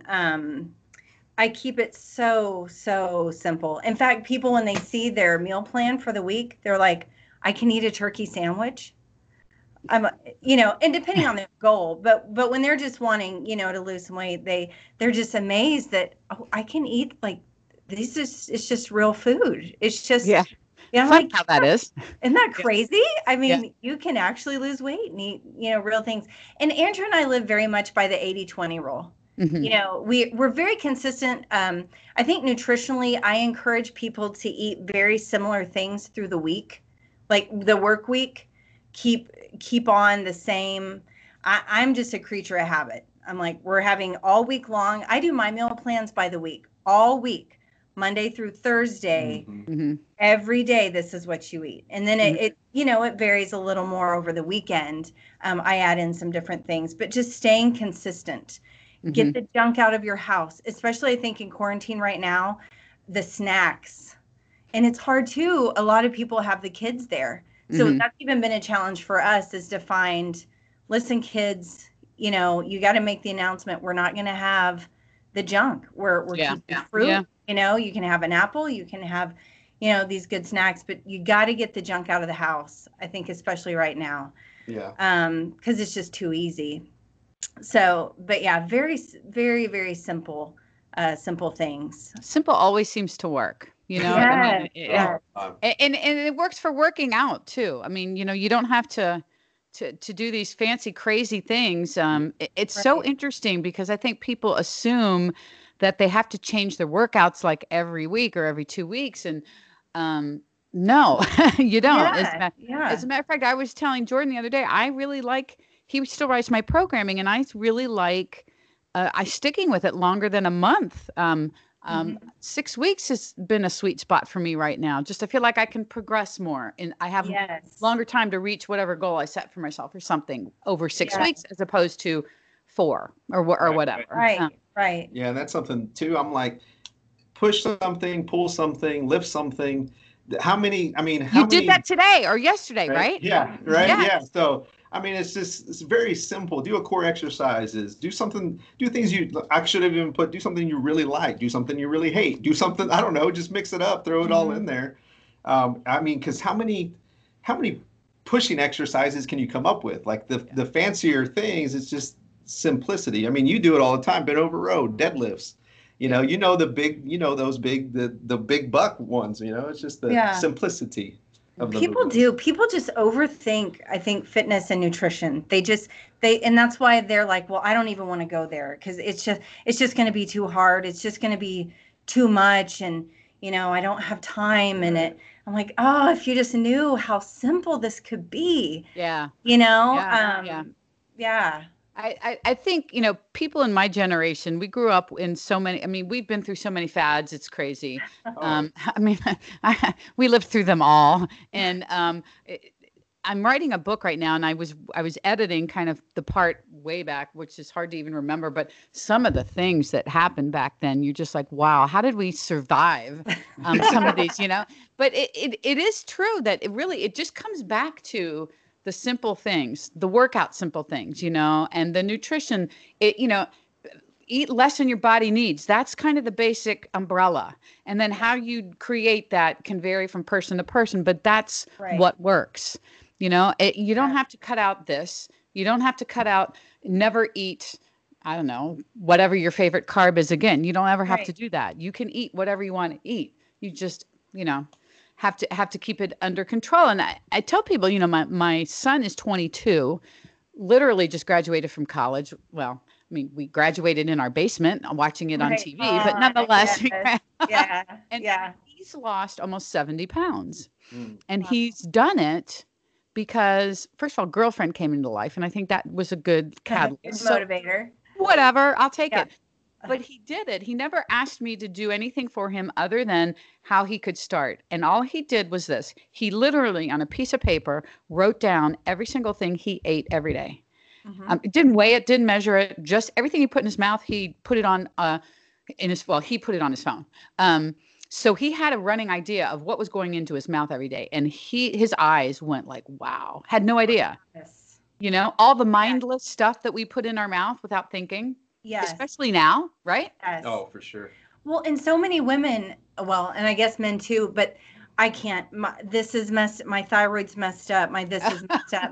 S2: I keep it so simple. In fact, people, when they see their meal plan for the week, they're like, I can eat a turkey sandwich. And depending on their goal, but when they're just wanting, to lose some weight, they're just amazed that, I can eat like this. It's just real food. It's just,
S1: fun like, how that is.
S2: Isn't that crazy? I mean, you can actually lose weight and eat, real things. And Andrew and I live very much by the 80-20 rule. Mm-hmm. We're very consistent. I think nutritionally, I encourage people to eat very similar things through the week, like the work week. Keep on the same. I'm just a creature of habit. I'm like, we're having all week long. I do my meal plans by the week, all week, Monday through Thursday. Mm-hmm. Every day, this is what you eat. And then it varies a little more over the weekend. I add in some different things, but just staying consistent. Mm-hmm. Get the junk out of your house, especially I think in quarantine right now, the snacks. And it's hard too. A lot of people have the kids there. So that's even been a challenge for us, is to find, listen, kids, you got to make the announcement. We're not going to have the junk. We're keeping fruit. Yeah. You can have an apple. You can have, these good snacks, but you got to get the junk out of the house. I think especially right now. Yeah. Because it's just too easy. So, but yeah, very, very, very simple things.
S1: Simple always seems to work.
S2: Yes.
S1: And it works for working out too. I mean, you don't have to do these fancy, crazy things. It's so interesting because I think people assume that they have to change their workouts like every week or every 2 weeks. And no, you don't. As a matter of fact, I was telling Jordan the other day, I really like, he still writes my programming, and I really like sticking with it longer than a month. 6 weeks has been a sweet spot for me right now. Just I feel like I can progress more, and I have longer time to reach whatever goal I set for myself or something over 6 weeks as opposed to 4 or whatever.
S2: Right.
S3: Yeah, and that's something too. I'm like, push something, pull something, lift something. How many?
S1: You did that today or yesterday, right?
S3: Yeah. Right. Yes. Yeah. So. It's very simple. Do a core exercises. Do things I should have even put, do something you really like. Do something you really hate. Do something, I don't know, just mix it up, throw it all in there. Because how many pushing exercises can you come up with? Like the fancier things, it's just simplicity. You do it all the time, bent over row, deadlifts. The big, those big, the big buck ones, it's just the simplicity.
S2: People just overthink, I think, fitness and nutrition. And that's why they're like, well, I don't even want to go there because it's just going to be too hard. It's just going to be too much. And, I don't have time in it. I'm like, oh, if you just knew how simple this could be.
S1: Yeah. I think, people in my generation, we grew up in so many, we've been through so many fads. It's crazy. We lived through them all. And I'm writing a book right now, and I was editing kind of the part way back, which is hard to even remember. But some of the things that happened back then, you're just like, wow, how did we survive some of these, But it is true that it just comes back to the simple things, the workout simple things, and the nutrition, eat less than your body needs. That's kind of the basic umbrella. And then how you create that can vary from person to person, but that's what works. You don't have to cut out this. You don't have to cut out, never eat, I don't know, whatever your favorite carb is. Again, you don't ever have
S2: Right.
S1: to do that. You can eat whatever you want to eat. You just, have to keep it under control. And I tell people, my son is 22, literally just graduated from college. Well, I mean, we graduated in our basement watching it on
S2: Right.
S1: TV, but nonetheless,
S2: Yes. Yeah.
S1: and
S2: Yeah.
S1: he's lost almost 70 pounds. And
S2: Wow.
S1: he's done it because, first of all, girlfriend came into life. And I think that was a good catalyst.
S2: Good
S1: So
S2: motivator.
S1: whatever, I'll take
S2: Yeah.
S1: it. But he did it. He never asked me to do anything for him other than how he could start. And all he did was this. He literally, on a piece of paper, wrote down every single thing he ate every day. It didn't weigh it, didn't measure it, just everything he put in his mouth, he put it on he put it on his phone. So he had a running idea of what was going into his mouth every day. And his eyes went like, wow, had no idea.
S2: Yes.
S1: All the mindless stuff that we put in our mouth without thinking.
S2: Yes.
S1: Especially now, right?
S2: Yes.
S3: Oh, for sure.
S2: Well, and so many women, well, and I guess men too, but I can't, this is messed, my thyroid's messed up, this is messed up,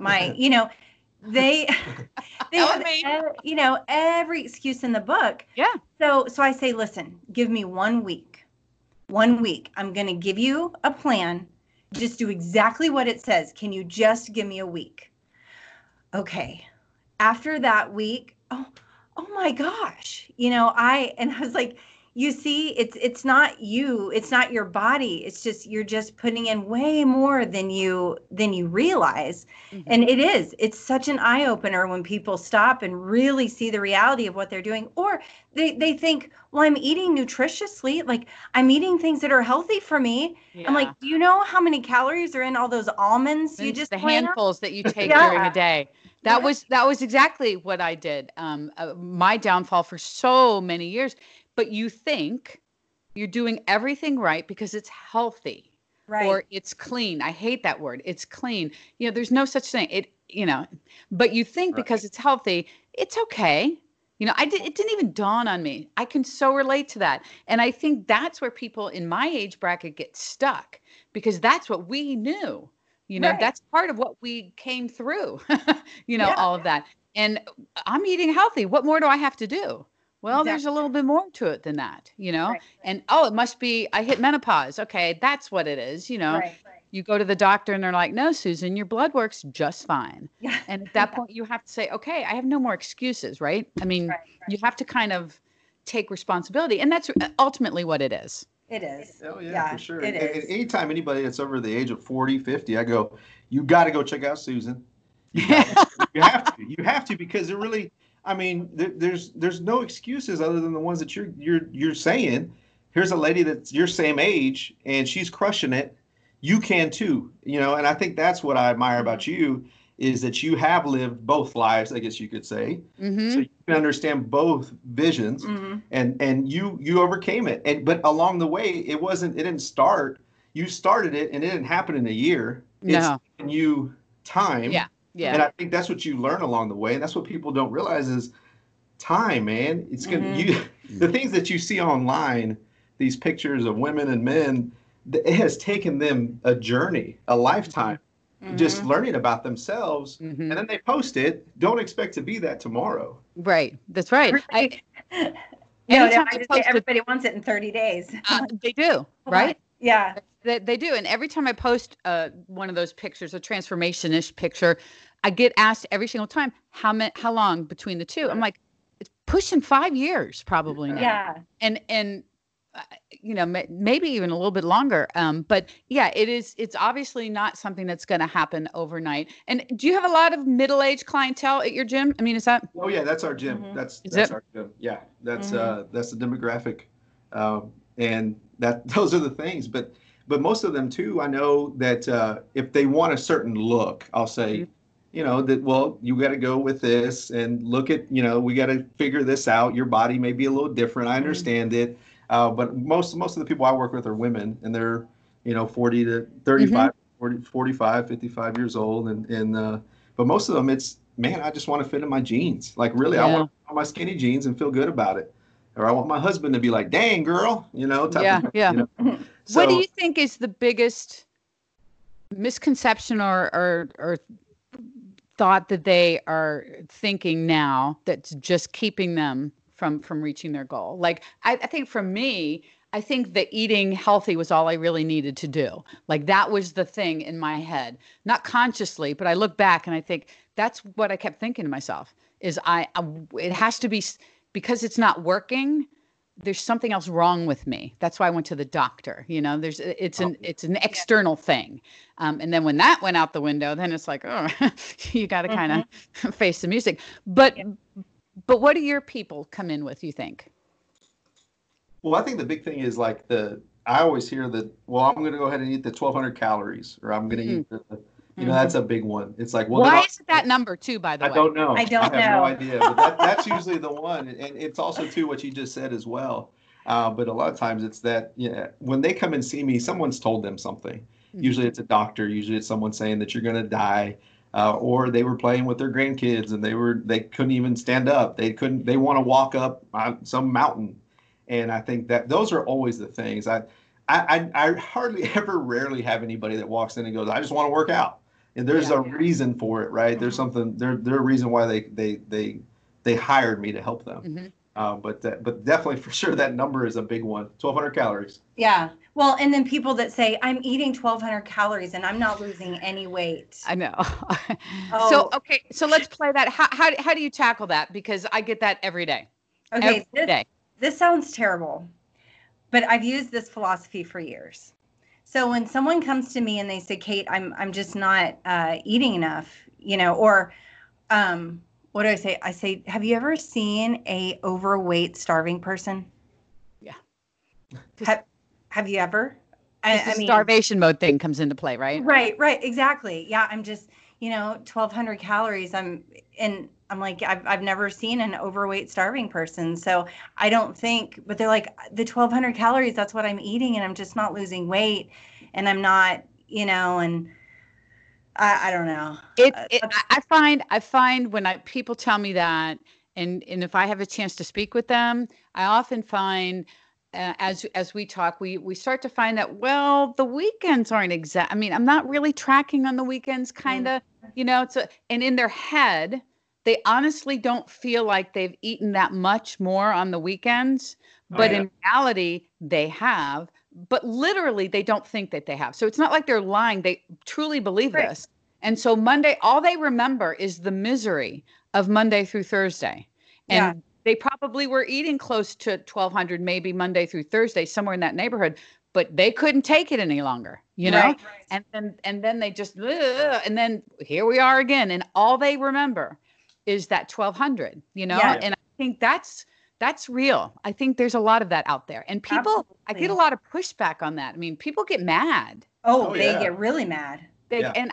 S2: they have, every excuse in the book.
S1: Yeah.
S2: So I say, listen, give me 1 week. 1 week. I'm going to give you a plan. Just do exactly what it says. Can you just give me a week? Okay. After that week, oh my gosh, I was like, you see, it's not you, it's not your body. It's just, you're just putting in way more than you realize. And it's such an eye opener when people stop and really see the reality of what they're doing. Or they think, well, I'm eating nutritiously. Like, I'm eating things that are healthy for me. Yeah. I'm like, do you know how many calories are in all those almonds you just
S1: the handfuls that you take
S2: Yeah.
S1: during a day? That was exactly what I did. My downfall for so many years. But you think you're doing everything right because it's healthy,
S2: right?
S1: Or it's clean. I hate that word. It's clean. There's no such thing. But you think because it's healthy, it's okay. It didn't even dawn on me. I can so relate to that. And I think that's where people in my age bracket get stuck, because that's what we knew. That's part of what we came through, all of that. And I'm eating healthy. What more do I have to do? Well, There's a little bit more to it than that, Right. And, it must be, I hit menopause. Okay, that's what it is, Right. You go to the doctor and they're like, no, Susan, your blood works just fine. Yeah. And at that point, you have to say, okay, I have no more excuses, right? I mean, you have to kind of take responsibility. And that's ultimately what it is.
S2: It is.
S3: Oh, yeah, for sure.
S2: It is.
S3: And anytime anybody that's over the age of 40, 50, I go, you got to go check out Susan. You have to, because it really... I mean, there's no excuses other than the ones that you're saying. Here's a lady that's your same age and she's crushing it. You can too, and I think that's what I admire about you, is that you have lived both lives, I guess you could say. Mm-hmm. So you can understand both visions, and you overcame it. But along the way, it didn't start. You started it and it didn't happen in a year.
S1: No.
S3: It's taken you time.
S1: Yeah. Yeah.
S3: And I think that's what you learn along the way. And that's what people don't realize is time, man. It's gonna the things that you see online, these pictures of women and men, it has taken them a journey, a lifetime, just learning about themselves. And then they post it. Don't expect to be that tomorrow.
S1: Right. That's right.
S2: Everybody wants it in 30 days.
S1: They do, right?
S2: Yeah.
S1: They do. And every time I post one of those pictures, a transformation-ish picture, I get asked every single time, how long between the two? I'm like, it's pushing 5 years probably now.
S2: Yeah.
S1: And maybe even a little bit longer. But yeah, it's obviously not something that's going to happen overnight. And do you have a lot of middle-aged clientele at your gym? I mean, is that?
S3: Oh yeah, that's our gym. That's our gym. Yeah. That's the demographic. And those are the things, but most of them too, I know that if they want a certain look, I'll say, you got to go with this and look at, we got to figure this out. Your body may be a little different. I understand it. But most of the people I work with are women, and they're, 40 to 35, 40, 45, 55 years old. But most of them, it's, man, I just want to fit in my jeans. Like, really, I want my skinny jeans and feel good about it. Or I want my husband to be like, dang, girl, type of,
S1: So, what do you think is the biggest misconception or thought that they are thinking now that's just keeping them from reaching their goal? Like, I think for me, I think that eating healthy was all I really needed to do. Like that was the thing in my head, not consciously, but I look back and I think that's what I kept thinking to myself is it has to be, because it's not working. There's something else wrong with me. That's why I went to the doctor. You know, it's an external thing. And then when that went out the window, then it's like, oh, you got to kind of face the music. But what do your people come in with, you think?
S3: Well, I think the big thing is like I always hear that, well, I'm going to go ahead and eat the 1,200 calories, or I'm going to eat that's a big one. It's like, well,
S1: why is it that number too, by the way?
S3: I don't know.
S2: I have
S3: no idea. But that's usually the one. And it's also too what you just said as well. But a lot of times it's that, when they come and see me, someone's told them something. Mm-hmm. Usually it's a doctor. Usually it's someone saying that you're going to die. Or they were playing with their grandkids and they couldn't even stand up. They want to walk up some mountain. And I think that those are always the things. I hardly ever, rarely have anybody that walks in and goes, I just want to work out. And there's a reason for it, right? Mm-hmm. There's something, there's a reason why they hired me to help them. Mm-hmm. But definitely for sure that number is a big one. 1,200 calories.
S2: Yeah. Well, and then people that say I'm eating 1,200 calories and I'm not losing any weight.
S1: I know. So let's play that. How do you tackle that? Because I get that every day.
S2: Okay. Every day. This sounds terrible, but I've used this philosophy for years. So when someone comes to me and they say, Kate, I'm just not eating enough, or what do I say? I say, have you ever seen a overweight starving person?
S1: Yeah.
S2: Have you ever?
S1: I mean, starvation mode thing comes into play, right?
S2: Right. Exactly. Yeah. I'm just, 1,200 calories. I'm like, I've never seen an overweight starving person. So I don't think, but they're like, the 1,200 calories, that's what I'm eating. And I'm just not losing weight. And I'm not, and I don't know.
S1: I find when people tell me that, and if I have a chance to speak with them, I often find, as we talk, we start to find that, well, the weekends aren't exact. I mean, I'm not really tracking on the weekends, kind of, and in their head, they honestly don't feel like they've eaten that much more on the weekends, but in reality, they have. But literally, they don't think that they have. So it's not like they're lying. They truly believe this. And so Monday, all they remember is the misery of Monday through Thursday. And they probably were eating close to 1,200, maybe Monday through Thursday, somewhere in that neighborhood, but they couldn't take it any longer, Right. And then they just, and then here we are again. And all they remember is that 1,200, and I think that's real. I think there's a lot of that out there, and people, I get a lot of pushback on that. I mean, people get mad.
S2: They get really mad.
S1: And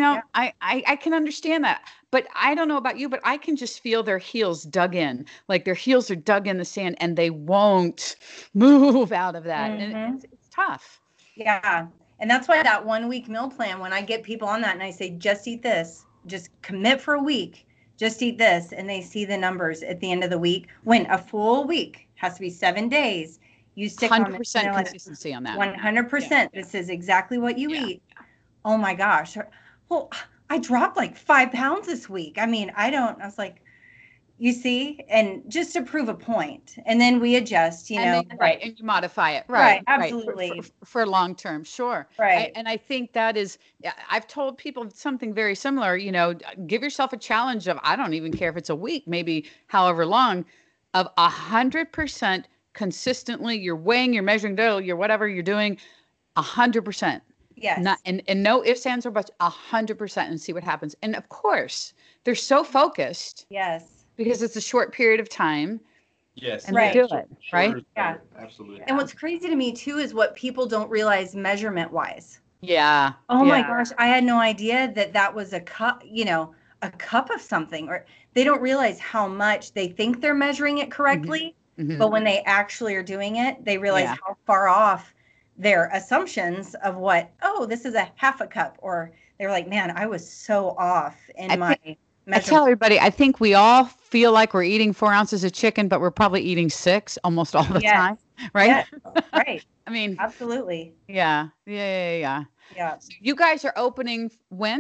S1: I can understand that, but I don't know about you, but I can just feel their heels dug in, like their heels are dug in the sand and they won't move out of that. Mm-hmm. And it's tough.
S2: Yeah. And that's why that 1 week meal plan, when I get people on that and I say, just eat this, just commit for a week, just eat this. And they see the numbers at the end of the week, when a full week has to be 7 days. You stick
S1: 100% consistency on that.
S2: 100%. Yeah. This is exactly what you eat. Oh my gosh. Well, I dropped like 5 pounds this week. I mean, I was like, you see, and just to prove a point. And then we adjust,
S1: and you modify it.
S2: Right. Absolutely.
S1: For long term. Sure.
S2: Right.
S1: And I think that is, I've told people something very similar, give yourself a challenge of, I don't even care if it's a week, maybe however long, of 100% consistently, you're weighing, you're measuring, you're whatever you're doing, 100%.
S2: Yes.
S1: And no ifs, ands, or buts, 100%, and see what happens. And of course, they're so focused.
S2: Yes.
S1: Because it's a short period of time.
S3: Yes.
S1: And they do it, right?
S2: Yeah.
S3: Absolutely.
S2: And what's crazy to me too is what people don't realize measurement wise.
S1: Yeah.
S2: Oh my gosh, I had no idea that was a cup, a cup of something, or they don't realize how much they think they're measuring it correctly, but when they actually are doing it, they realize how far off their assumptions of this is a half a cup, or they're like, man, I was so off in my measurement.
S1: I tell everybody, I think we all feel like we're eating 4 ounces of chicken, but we're probably eating 6 almost all the time. Right?
S2: Yes. Right.
S1: I mean,
S2: absolutely.
S1: Yeah.
S2: Yeah.
S1: So you guys are opening when?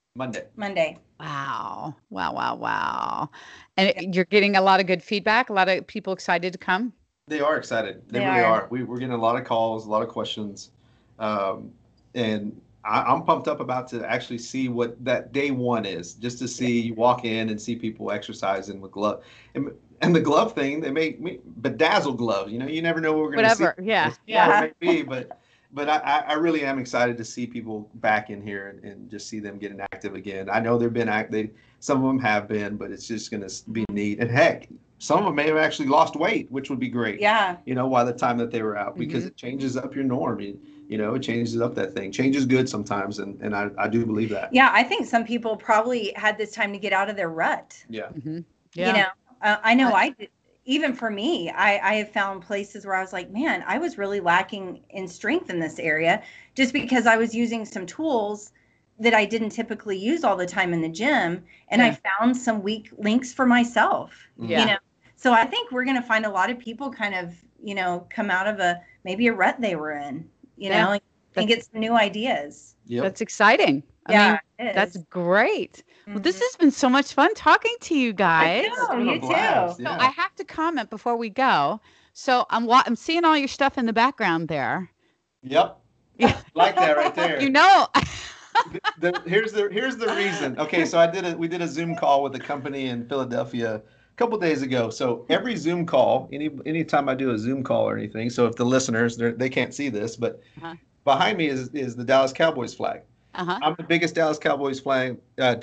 S2: Monday.
S1: Wow. Wow, wow, wow. And you're getting a lot of good feedback, a lot of people excited to come?
S3: They are excited. They really are. We're getting a lot of calls, a lot of questions. And I'm pumped up about to actually see what that day one is, just to see you walk in and see people exercising with glove. And the glove thing, they make me bedazzled gloves. You never know what we're going to see.
S1: Whatever. Yeah.
S3: It may be, but I really am excited to see people back in here and just see them getting active again. I know they've been active. Some of them have been, but it's just going to be neat. And heck, some of them may have actually lost weight, which would be great.
S2: Yeah.
S3: By the time that they were out, because it changes up your norm. It changes up that thing. Change is good sometimes, and I do believe that.
S2: Yeah, I think some people probably had this time to get out of their rut.
S3: Yeah.
S1: Yeah.
S2: I know I did. Even for me, I have found places where I was like, man, I was really lacking in strength in this area just because I was using some tools that I didn't typically use all the time in the gym. And I found some weak links for myself, So I think we're going to find a lot of people kind of, come out of maybe a rut they were in, and get some new ideas.
S1: Yep. That's exciting. I mean, that's great. Well, this has been so much fun talking to you guys.
S2: I know, you too.
S1: So I have to comment before we go. So I'm seeing all your stuff in the background there.
S3: Yep. Like that right there. Here's the reason. Okay, so we did a Zoom call with a company in Philadelphia a couple of days ago. So every Zoom call, anytime I do a Zoom call or anything, so if the listeners, they can't see this, but behind me is the Dallas Cowboys flag. I'm the biggest Dallas Cowboys fan on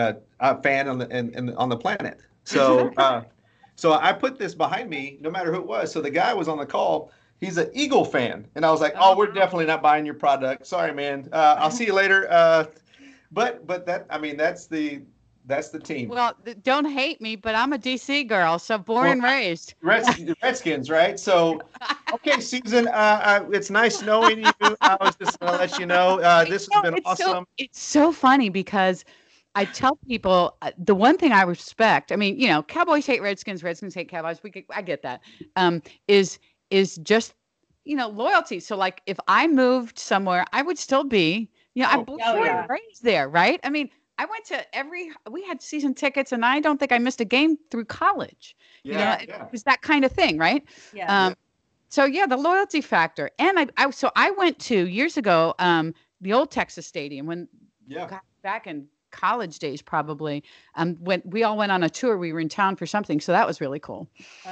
S3: the planet. So so I put this behind me, no matter who it was. So the guy was on the call. He's an Eagle fan, and I was like, "Oh, we're definitely not buying your product. Sorry, man. I'll see you later." But that's the team.
S1: Well, don't hate me, but I'm a DC girl, so born and raised.
S3: Redskins, right? So, okay, Susan, it's nice knowing you. I was just going to let you know this has been awesome.
S1: It's so funny because I tell people the one thing I respect. I mean, Cowboys hate Redskins, Redskins hate Cowboys. I get that. Is just loyalty. So like if I moved somewhere, I would still be. I'm born and raised there, right? I mean. I went to we had season tickets and I don't think I missed a game through college. It was that kind of thing. Right.
S2: Yeah.
S1: So the loyalty factor. And I went to years ago, the old Texas Stadium when back in college days, probably, when we all went on a tour, we were in town for something. So that was really cool.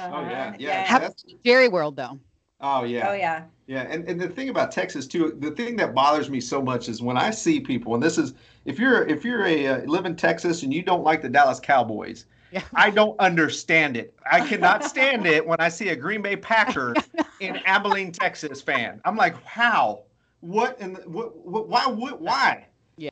S1: Jerry World though.
S3: Oh yeah.
S2: Oh yeah.
S3: Yeah, and the thing about Texas too, the thing that bothers me so much is when I see people, and this is if you're live in Texas and you don't like the Dallas Cowboys, I don't understand it. I cannot stand it when I see a Green Bay Packer in Abilene, Texas fan. I'm like, how? What and why?
S1: Yeah.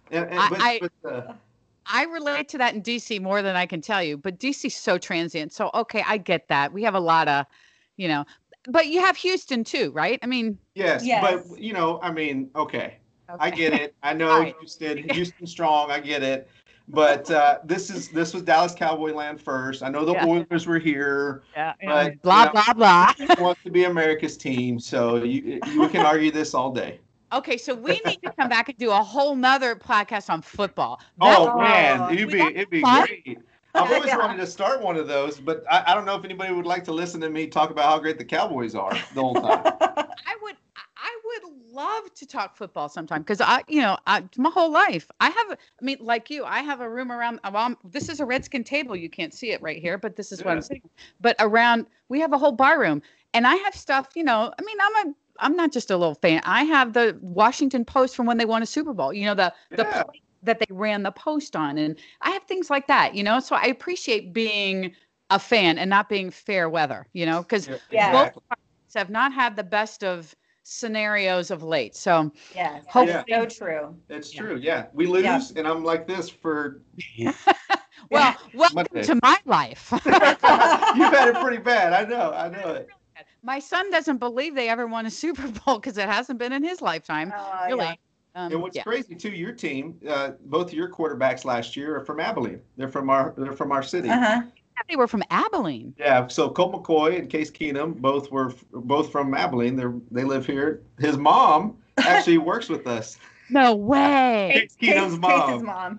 S1: I relate to that in DC more than I can tell you, but DC's so transient. So okay, I get that. We have a lot of, But you have Houston too, right? I mean,
S3: yes. But okay. I get it. I know Houston strong. I get it. But this was Dallas Cowboy land first. I know the Oilers were here. But,
S1: blah blah.
S3: It wants to be America's team, so you can argue this all day.
S1: Okay, so we need to come back and do a whole nother podcast on football.
S3: It'd be great. I've always wanted to start one of those, but I don't know if anybody would like to listen to me talk about how great the Cowboys are the whole time.
S1: I would love to talk football sometime because my whole life like you, I have a room around. This is a Redskin table. You can't see it right here, but this is what I'm saying. But we have a whole bar room, and I have stuff. I'm not just a little fan. I have the Washington Post from when they won a Super Bowl. The plate that they ran the Post on, and I have things like that. So I appreciate being a fan and not being fair weather. Because both parties have not had the best of scenarios of late. So
S2: hopefully so true.
S3: It's true. Yeah, we lose, and I'm like this for.
S1: Well, welcome to my life.
S3: You've had it pretty bad. I know it.
S1: My son doesn't believe they ever won a Super Bowl because it hasn't been in his lifetime. Really.
S2: Yeah.
S3: And what's crazy too, your team, both of your quarterbacks last year are from Abilene. They're from our city.
S1: They were from Abilene.
S3: Yeah. So Colt McCoy and Case Keenum both from Abilene. They live here. His mom actually works with us.
S1: No way.
S3: Case Keenum's mom.
S2: Case's mom.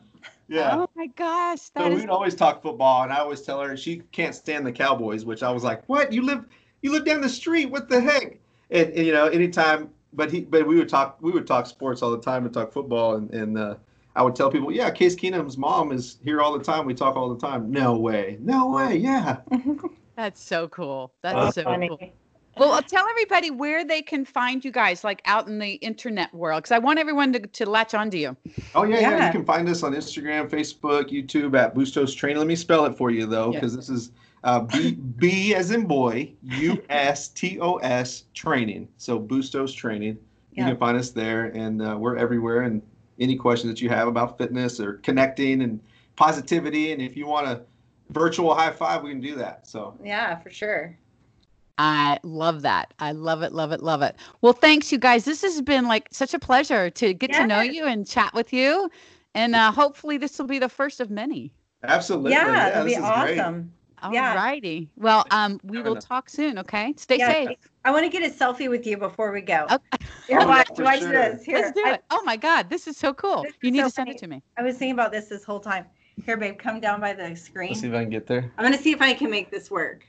S3: Yeah.
S1: Oh my gosh.
S3: So we'd always talk football, and I always tell her she can't stand the Cowboys, which I was like, "What? You live down the street? What the heck?" And you know, anytime, but we would talk sports all the time and talk football, and I would tell people, "Yeah, Case Keenum's mom is here all the time. We talk all the time." No way, no way, yeah.
S1: That's so cool. That's so
S2: funny.
S1: cool. Well, tell everybody where they can find you guys, like out in the internet world, because I want everyone to latch onto you.
S3: Oh yeah. You can find us on Instagram, Facebook, YouTube at Bustos Training. Let me spell it for you though, because this is B as in boy, USTOS Training. So Bustos Training. You can find us there, and we're everywhere. And any questions that you have about fitness or connecting and positivity, and if you want a virtual high five, we can do that. So
S2: yeah, for sure.
S1: I love that. I love it, love it, love it. Well, thanks, you guys. This has been like such a pleasure to get to know you and chat with you. And hopefully this will be the first of many.
S3: Absolutely.
S2: Yeah, that'd be awesome.
S1: All righty. Well, we will talk soon, okay? Stay safe.
S2: I want to get a selfie with you before we go.
S1: Okay.
S2: Here, watch this. Here.
S1: Let's do it. Oh my God, this is so cool. You need to send it to me.
S2: I was thinking about this whole time. Here, babe, come down by the screen.
S3: Let's see if I can get there.
S2: I'm going to see if I can make this work.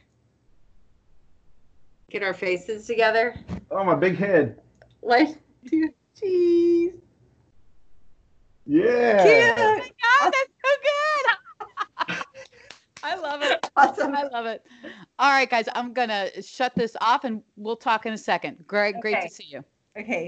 S2: Get our faces together.
S3: Oh, my big head.
S2: Like, cheese.
S3: Yeah.
S1: Cute. Oh my God, that's so good. I love it.
S2: Awesome.
S1: I love it. All right, guys, I'm going to shut this off and we'll talk in a second. Greg, great to see you.
S2: Okay.